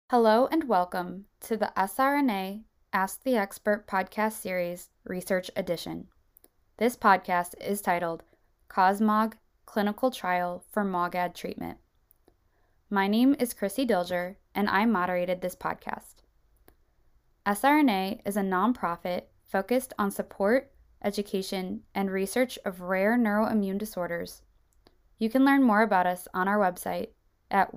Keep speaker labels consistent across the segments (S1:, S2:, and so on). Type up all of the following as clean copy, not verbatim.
S1: Hello and welcome to the SRNA Ask the Expert podcast series, Research Edition. This podcast is titled COSMOG Clinical Trial for MOGAD Treatment. My name is Chrissy Dilger, and I moderated this podcast. SRNA is a nonprofit focused on support, education, and research of rare neuroimmune disorders. You can learn more about us on our website at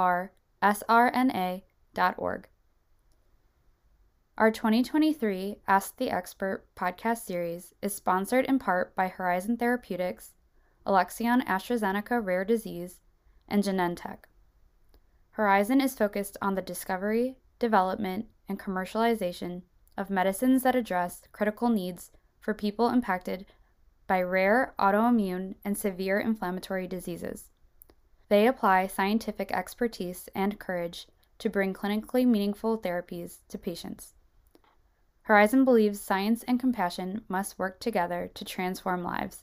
S1: wearesrna.org. Our 2023 Ask the Expert podcast series is sponsored in part by Horizon Therapeutics, Alexion AstraZeneca Rare Disease, and Genentech. Horizon is focused on the discovery, development, and commercialization of medicines that address critical needs for people impacted by rare autoimmune and severe inflammatory diseases. They apply scientific expertise and courage to bring clinically meaningful therapies to patients. Horizon believes science and compassion must work together to transform lives.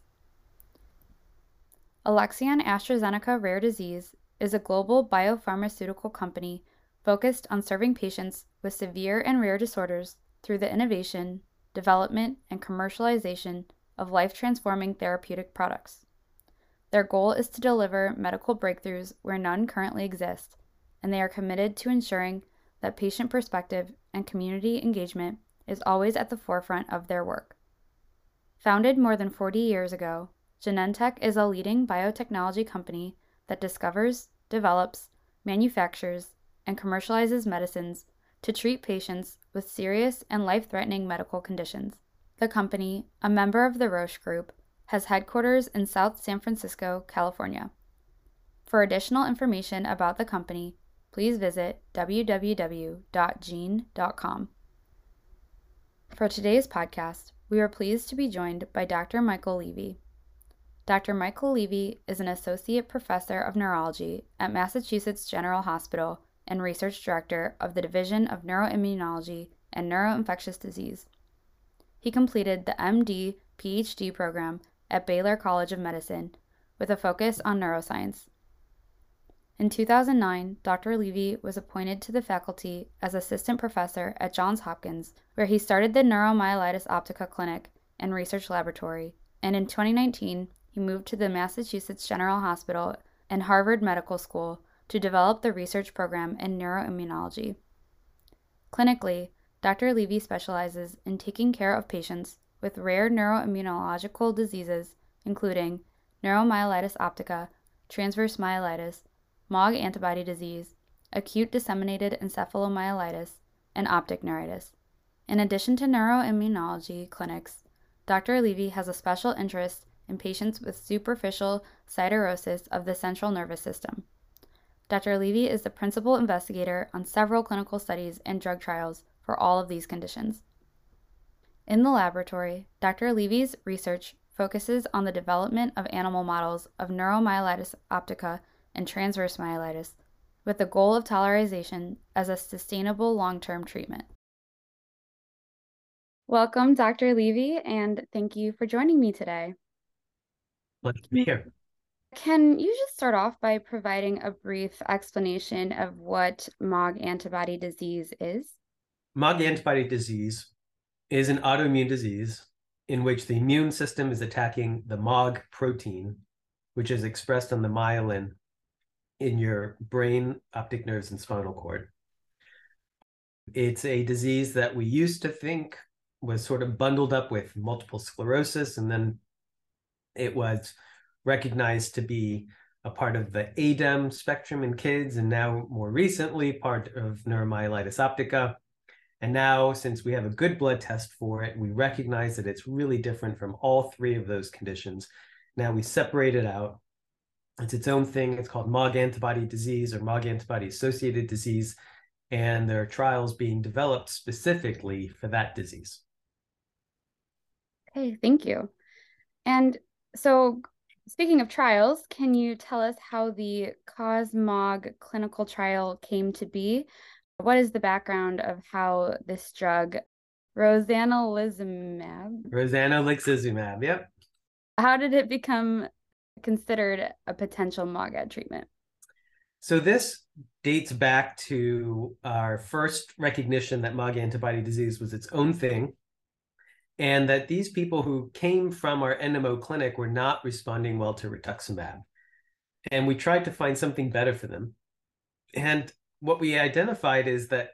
S1: Alexion AstraZeneca Rare Disease is a global biopharmaceutical company focused on serving patients with severe and rare disorders through the innovation, development, and commercialization of life-transforming therapeutic products. Their goal is to deliver medical breakthroughs where none currently exist, and they are committed to ensuring that patient perspective and community engagement is always at the forefront of their work. Founded more than 40 years ago, Genentech is a leading biotechnology company that discovers, develops, manufactures, and commercializes medicines to treat patients with serious and life-threatening medical conditions. The company, a member of the Roche Group, has headquarters in South San Francisco, California. For additional information about the company, please visit www.gene.com. For today's podcast, we are pleased to be joined by Dr. Michael Levy. Dr. Michael Levy is an associate professor of neurology at Massachusetts General Hospital and research director of the Division of Neuroimmunology and Neuroinfectious Disease. He completed the MD PhD program at Baylor College of Medicine with a focus on neuroscience. In 2009, Dr. Levy was appointed to the faculty as assistant professor at Johns Hopkins, where he started the Neuromyelitis Optica Clinic and Research Laboratory, and in 2019, he moved to the Massachusetts General Hospital and Harvard Medical School to develop the research program in neuroimmunology. Clinically, Dr. Levy specializes in taking care of patients with rare neuroimmunological diseases, including neuromyelitis optica, transverse myelitis, MOG antibody disease, acute disseminated encephalomyelitis, and optic neuritis. In addition to neuroimmunology clinics, Dr. Levy has a special interest in patients with superficial siderosis of the central nervous system. Dr. Levy is the principal investigator on several clinical studies and drug trials for all of these conditions. In the laboratory, Dr. Levy's research focuses on the development of animal models of neuromyelitis optica and transverse myelitis, with the goal of tolerization as a sustainable long-term treatment. Welcome, Dr. Levy, and thank you for joining me today.
S2: Glad to be here.
S1: Can you just start off by providing a brief explanation of what MOG antibody disease is?
S2: MOG antibody disease is an autoimmune disease in which the immune system is attacking the MOG protein, which is expressed on the myelin in your brain, optic nerves, and spinal cord. It's a disease that we used to think was sort of bundled up with multiple sclerosis, and then it was recognized to be a part of the ADEM spectrum in kids, and now more recently part of neuromyelitis optica. And now, since we have a good blood test for it, we recognize that it's really different from all three of those conditions. Now we separate it out. It's its own thing. It's called MOG antibody disease or MOG antibody associated disease. And there are trials being developed specifically for that disease.
S1: Okay, thank you. And so, speaking of trials, can you tell us how the COSMOG clinical trial came to be? What is the background of how this drug,
S2: Rozanolixizumab, yep.
S1: how did it become considered a potential MOGAD treatment?
S2: So this dates back to our first recognition that MOG antibody disease was its own thing, and that these people who came from our NMO clinic were not responding well to rituximab. And we tried to find something better for them. And what we identified is that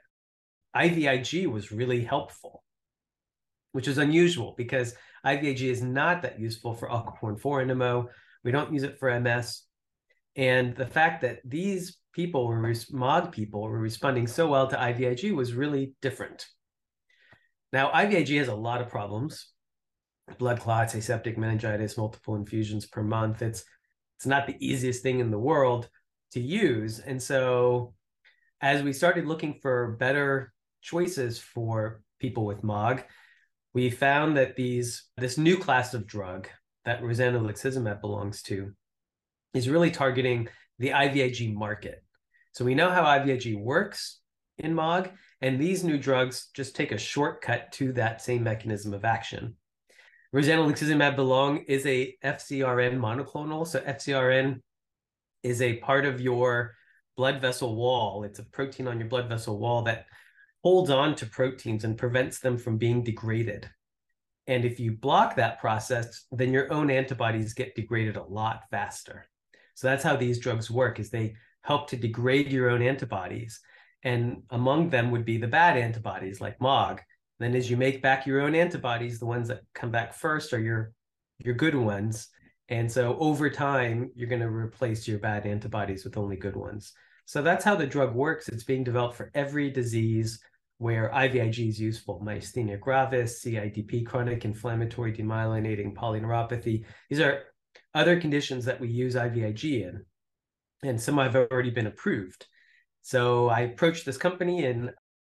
S2: IVIG was really helpful, which is unusual because IVIG is not that useful for aquaporin 4 NMO. We don't use it for MS. And the fact that these people were MOG people were responding so well to IVIG was really different. Now, IVIG has a lot of problems: blood clots, aseptic meningitis, multiple infusions per month. It's not the easiest thing in the world to use. And so as we started looking for better choices for people with MOG, we found that this new class of drug that rozanolixizumab belongs to is really targeting the IVIG market. So we know how IVIG works in MOG, and these new drugs just take a shortcut to that same mechanism of action. Rozanolixizumab belong is a FcRn monoclonal. So FcRn is a part of your blood vessel wall. It's a protein on your blood vessel wall that holds on to proteins and prevents them from being degraded. And if you block that process, then your own antibodies get degraded a lot faster. So that's how these drugs work, is they help to degrade your own antibodies. And among them would be the bad antibodies like MOG. Then as you make back your own antibodies, the ones that come back first are your good ones. And so over time, you're going to replace your bad antibodies with only good ones. So that's how the drug works. It's being developed for every disease where IVIG is useful: myasthenia gravis, CIDP, chronic inflammatory demyelinating polyneuropathy. These are other conditions that we use IVIG in, and some have already been approved. So I approached this company, and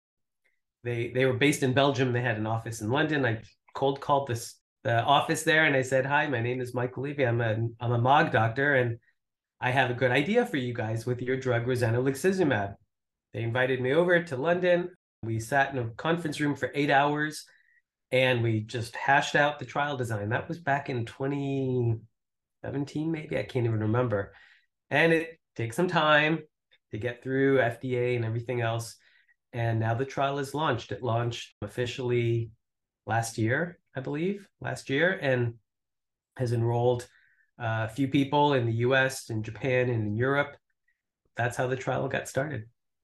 S2: they were based in Belgium. They had an office in London. I cold called the office there, and I said, "Hi, my name is Michael Levy. I'm a MOG doctor, and I have a good idea for you guys with your drug rozanolixizumab." They invited me over to London. We sat in a conference room for 8 hours, and we just hashed out the trial design. That was back in 2017, maybe. I can't even remember. And it takes some time to get through FDA and everything else. And now the trial is launched. It launched officially last year, I believe, and has enrolled a few people in the US, in Japan, and in Europe. That's how the trial got started.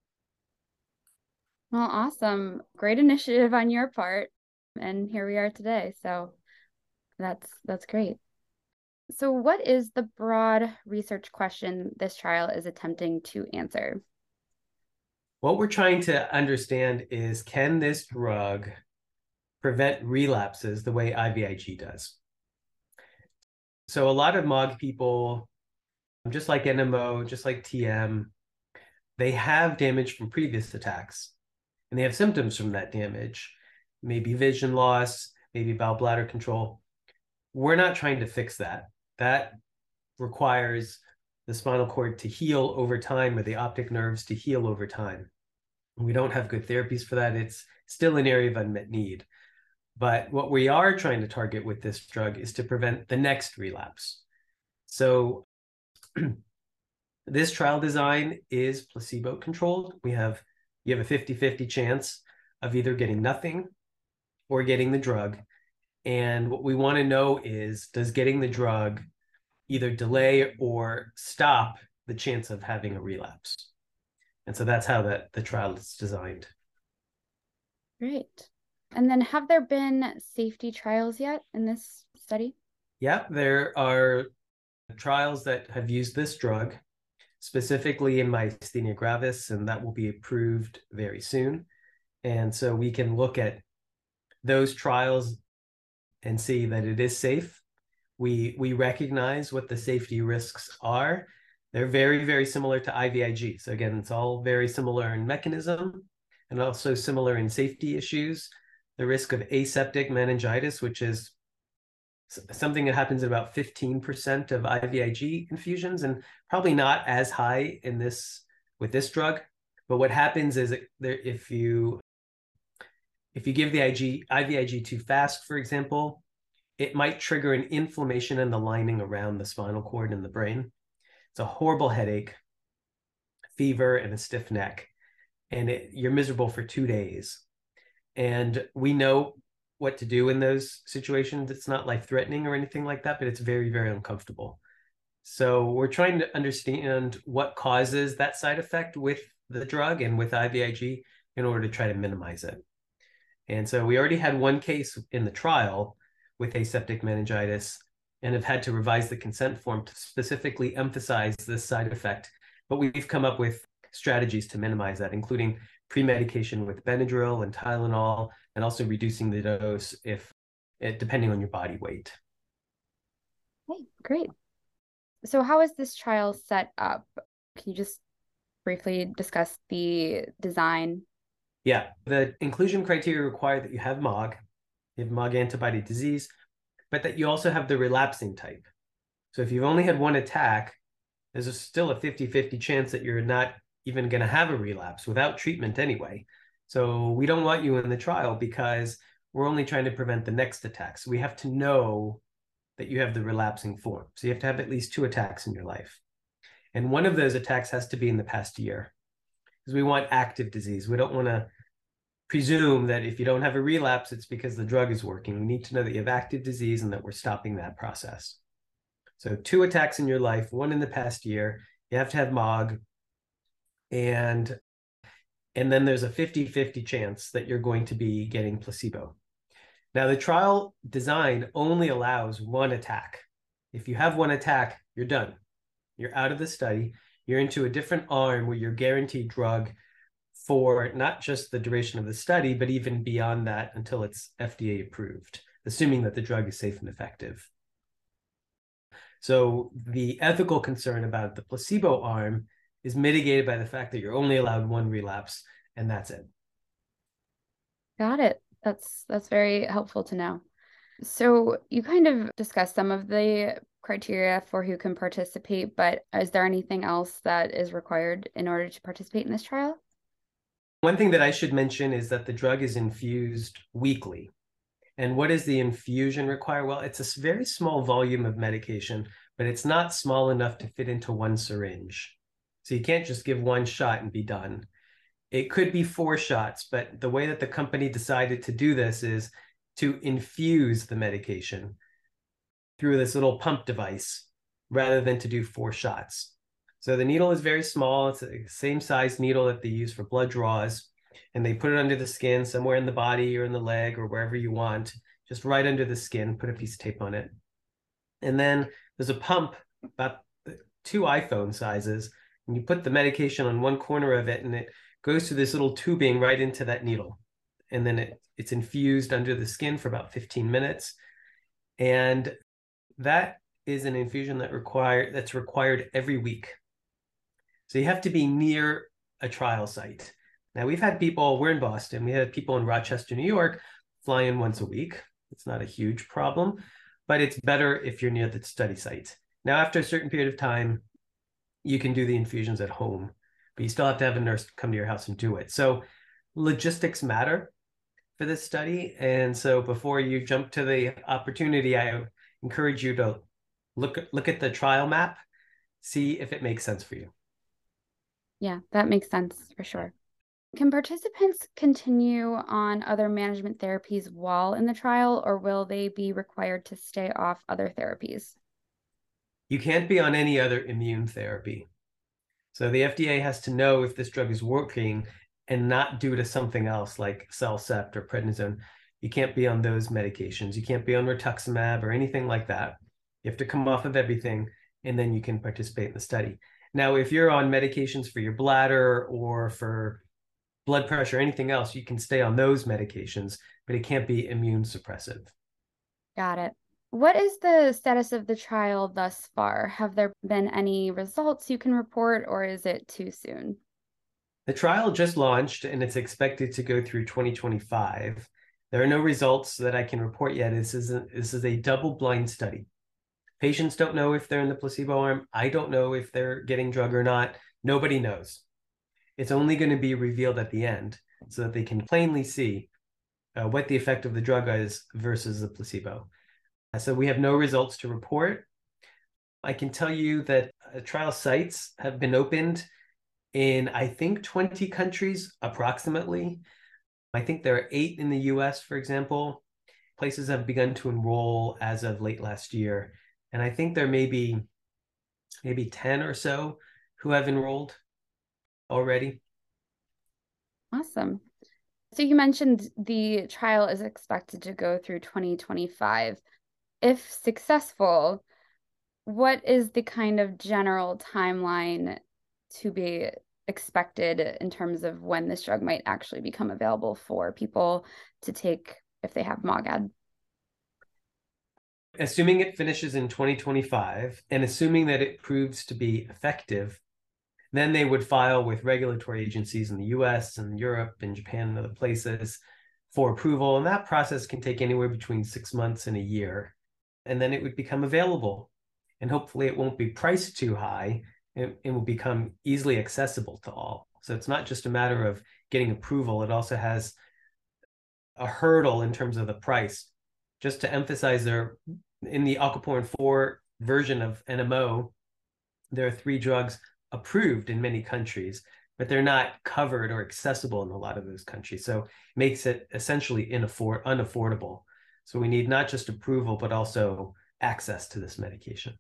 S1: Well, awesome. Great initiative on your part. And here we are today. So that's great. So what is the broad research question this trial is attempting to answer?
S2: What we're trying to understand is, can this drug prevent relapses the way IVIG does? So a lot of MOG people, just like NMO, just like TM, they have damage from previous attacks, and they have symptoms from that damage, maybe vision loss, maybe bowel bladder control. We're not trying to fix that. That requires the spinal cord to heal over time, or the optic nerves to heal over time. We don't have good therapies for that. It's still an area of unmet need. But what we are trying to target with this drug is to prevent the next relapse. So this trial design is placebo-controlled. You have a 50-50 chance of either getting nothing or getting the drug. And what we want to know is, does getting the drug either delay or stop the chance of having a relapse? And so that's how the trial is designed.
S1: Great. And then have there been safety trials yet in this study?
S2: Yeah, there are trials that have used this drug, specifically in myasthenia gravis, and that will be approved very soon. And so we can look at those trials and see that it is safe. We recognize what the safety risks are. They're very, very similar to IVIG. So again, it's all very similar in mechanism and also similar in safety issues. The risk of aseptic meningitis, which is something that happens in about 15% of IVIG infusions, and probably not as high in with this drug. But what happens is if you give the IVIG too fast, for example, it might trigger an inflammation in the lining around the spinal cord and the brain. It's a horrible headache, fever, and a stiff neck. And you're miserable for 2 days. And we know what to do in those situations. It's not life-threatening or anything like that, but it's very, very uncomfortable. So we're trying to understand what causes that side effect with the drug and with IVIG in order to try to minimize it. And so we already had one case in the trial with aseptic meningitis and have had to revise the consent form to specifically emphasize this side effect. But we've come up with strategies to minimize that, including pre-medication with Benadryl and Tylenol, and also reducing the dose depending on your body weight.
S1: Okay, great. So how is this trial set up? Can you just briefly discuss the design?
S2: Yeah, the inclusion criteria require that you have MOG, you have MOG antibody disease, but that you also have the relapsing type. So if you've only had one attack, there's still a 50-50 chance that you're not even going to have a relapse without treatment anyway. So we don't want you in the trial because we're only trying to prevent the next attack. So we have to know that you have the relapsing form. So you have to have at least 2 attacks in your life. And one of those attacks has to be in the past year because we want active disease. We don't want to presume that if you don't have a relapse, it's because the drug is working. We need to know that you have active disease and that we're stopping that process. So 2 attacks in your life, 1 in the past year. You have to have MOG. And then there's a 50-50 chance that you're going to be getting placebo. Now, the trial design only allows 1 attack. If you have 1 attack, you're done. You're out of the study. You're into a different arm where you're guaranteed drug for not just the duration of the study, but even beyond that until it's FDA approved, assuming that the drug is safe and effective. So the ethical concern about the placebo arm is mitigated by the fact that you're only allowed 1 relapse, and that's it.
S1: Got it. That's very helpful to know. So you kind of discussed some of the criteria for who can participate, but is there anything else that is required in order to participate in this trial?
S2: One thing that I should mention is that the drug is infused weekly. And what does the infusion require? Well, it's a very small volume of medication, but it's not small enough to fit into 1 syringe. So you can't just give 1 shot and be done. It could be 4 shots, but the way that the company decided to do this is to infuse the medication through this little pump device rather than to do 4 shots. So the needle is very small. It's the same size needle that they use for blood draws, and they put it under the skin somewhere in the body or in the leg or wherever you want, just right under the skin, put a piece of tape on it. And then there's a pump about 2 iPhone sizes, and you put the medication on one corner of it, and it goes through this little tubing right into that needle. And then it's infused under the skin for about 15 minutes. And that is an infusion that's required every week. So you have to be near a trial site. Now, we're in Boston. We had people in Rochester, New York, fly in once a week. It's not a huge problem, but it's better if you're near the study site. Now, after a certain period of time, you can do the infusions at home, but you still have to have a nurse come to your house and do it. So logistics matter for this study. And so before you jump to the opportunity, I encourage you to look at the trial map, see if it makes sense for you.
S1: Yeah, that makes sense for sure. Can participants continue on other management therapies while in the trial, or will they be required to stay off other therapies?
S2: You can't be on any other immune therapy. So the FDA has to know if this drug is working and not due to something else like CellCept or prednisone. You can't be on those medications. You can't be on rituximab or anything like that. You have to come off of everything, and then you can participate in the study. Now, if you're on medications for your bladder or for blood pressure or anything else, you can stay on those medications, but it can't be immune suppressive.
S1: Got it. What is the status of the trial thus far? Have there been any results you can report, or is it too soon?
S2: The trial just launched, and it's expected to go through 2025. There are no results that I can report yet. This is a double-blind study. Patients don't know if they're in the placebo arm. I don't know if they're getting drug or not. Nobody knows. It's only going to be revealed at the end so that they can plainly see what the effect of the drug is versus the placebo. So we have no results to report. I can tell you that trial sites have been opened in, I think, 20 countries approximately. I think there are 8 in the US, for example. Places have begun to enroll as of late last year. And I think there may be maybe 10 or so who have enrolled already.
S1: Awesome. So you mentioned the trial is expected to go through 2025. If successful, what is the kind of general timeline to be expected in terms of when this drug might actually become available for people to take if they have MOGAD?
S2: Assuming it finishes in 2025 and assuming that it proves to be effective, then they would file with regulatory agencies in the US and Europe and Japan and other places for approval. And that process can take anywhere between 6 months and a year. And then it would become available. And hopefully it won't be priced too high. It will become easily accessible to all. So it's not just a matter of getting approval. It also has a hurdle in terms of the price. Just to emphasize, there in the aquaporin 4 version of NMO, there are 3 drugs approved in many countries, but they're not covered or accessible in a lot of those countries. So it makes it essentially unaffordable. So we need not just approval, but also access to this medication.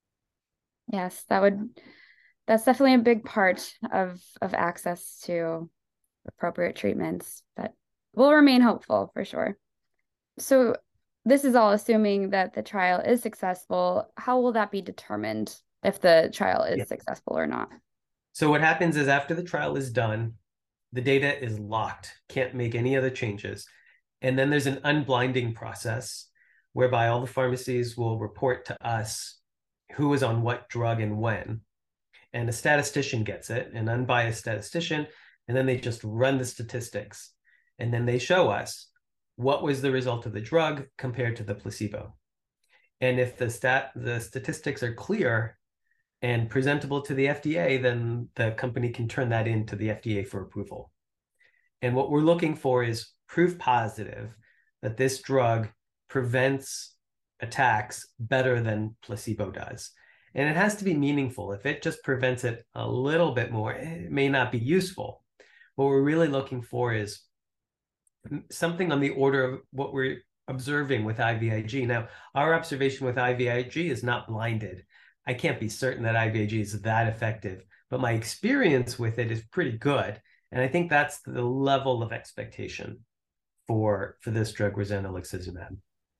S1: Yes, that's definitely a big part of access to appropriate treatments, but we'll remain hopeful for sure. So this is all assuming that the trial is successful. How will that be determined if the trial is successful or not?
S2: So what happens is after the trial is done, the data is locked, can't make any other changes. And then there's an unblinding process whereby all the pharmacies will report to us who is on what drug and when. And a statistician gets it, an unbiased statistician, and then they just run the statistics. And then they show us what was the result of the drug compared to the placebo. And if the statistics are clear and presentable to the FDA, then the company can turn that into the FDA for approval. And what we're looking for is proof positive that this drug prevents attacks better than placebo does. And it has to be meaningful. If it just prevents it a little bit more, it may not be useful. What we're really looking for is something on the order of what we're observing with IVIG. Now, our observation with IVIG is not blinded. I can't be certain that IVIG is that effective, but my experience with it is pretty good. And I think that's the level of expectation for this drug, rozanolixizumab.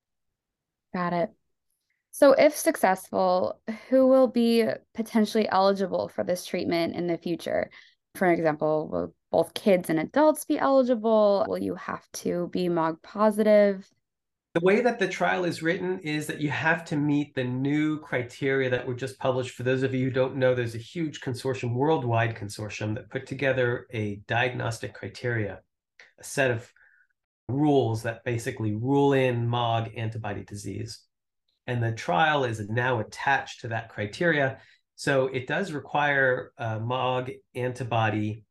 S1: Got it. So if successful, who will be potentially eligible for this treatment in the future? For example, will both kids and adults be eligible? Will you have to be MOG positive?
S2: The way that the trial is written is that you have to meet the new criteria that were just published. For those of you who don't know, there's a huge consortium, worldwide consortium, that put together a diagnostic criteria, a set of rules that basically rule in MOG antibody disease. And the trial is now attached to that criteria. So it does require MOG antibody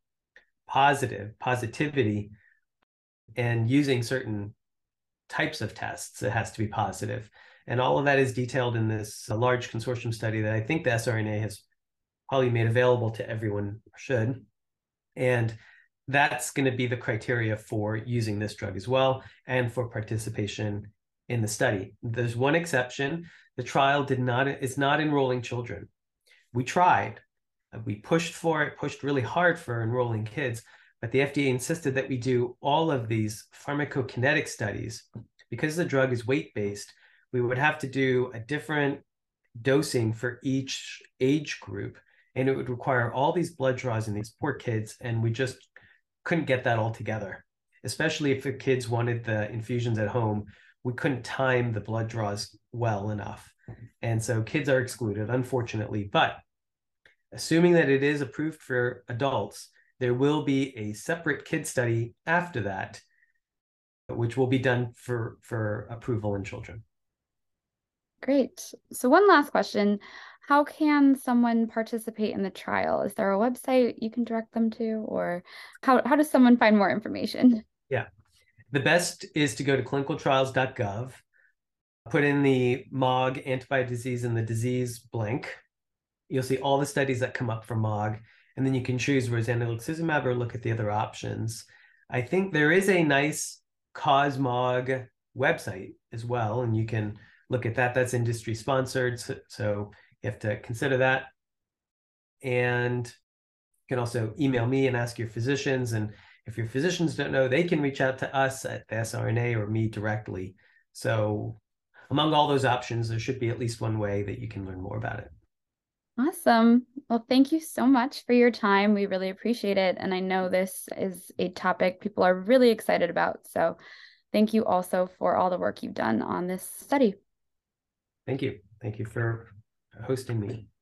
S2: positivity, and using certain types of tests, it has to be positive. And all of that is detailed in this large consortium study that I think the SRNA has probably made available to everyone, should. And that's going to be the criteria for using this drug as well, and for participation in the study. There's one exception. The trial is not enrolling children. We tried. We pushed really hard for enrolling kids, but the FDA insisted that we do all of these pharmacokinetic studies. Because the drug is weight-based, we would have to do a different dosing for each age group, and it would require all these blood draws in these poor kids, and we just couldn't get that all together. Especially if the kids wanted the infusions at home, we couldn't time the blood draws well enough. And so kids are excluded, unfortunately. But assuming that it is approved for adults, there will be a separate kid study after that, which will be done for approval in children.
S1: Great. So one last question. How can someone participate in the trial? Is there a website you can direct them to, or how does someone find more information?
S2: Yeah. The best is to go to clinicaltrials.gov, put in the MOG antibody disease in the disease blank. You'll see all the studies that come up for MOG, and then you can choose rozanolixizumab or look at the other options. I think there is a nice COSMOG website as well, and you can look at that. That's industry sponsored, so you have to consider that. And you can also email me and ask your physicians, and if your physicians don't know, they can reach out to us at the SRNA or me directly. So among all those options, there should be at least one way that you can learn more about it.
S1: Awesome. Well, thank you so much for your time. We really appreciate it. And I know this is a topic people are really excited about. So thank you also for all the work you've done on this study.
S2: Thank you. Thank you for hosting me.